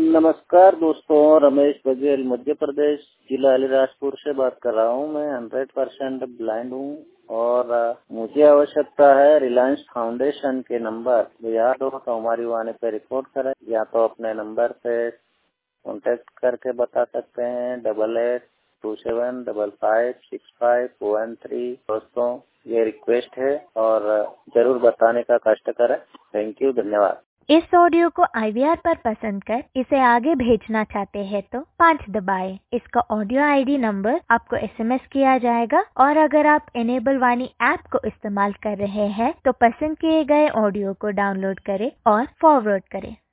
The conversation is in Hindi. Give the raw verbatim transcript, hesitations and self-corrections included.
नमस्कार दोस्तों, रमेश बघेल मध्य प्रदेश जिला अलीराजपुर से बात कर रहा हूँ। मैं हंड्रेड परसेंट ब्लाइंड हूँ और मुझे आवश्यकता है रिलायंस फाउंडेशन के नंबर। तो याद हो तो हमारी वाणी पे रिपोर्ट करें या तो अपने नंबर पे कॉन्टेक्ट करके बता सकते हैं double eight two seven double five six five one three. दोस्तों ये रिक्वेस्ट है और जरूर बताने का कष्ट करें। थैंक यू, धन्यवाद। इस ऑडियो को आई वी आर पर पसंद कर इसे आगे भेजना चाहते हैं तो पाँच दबाएं। इसका ऑडियो आई डी नंबर आपको एस एम एस किया जाएगा और अगर आप इनेबल वाणी ऐप को इस्तेमाल कर रहे हैं तो पसंद किए गए ऑडियो को डाउनलोड करें और फॉरवर्ड करें।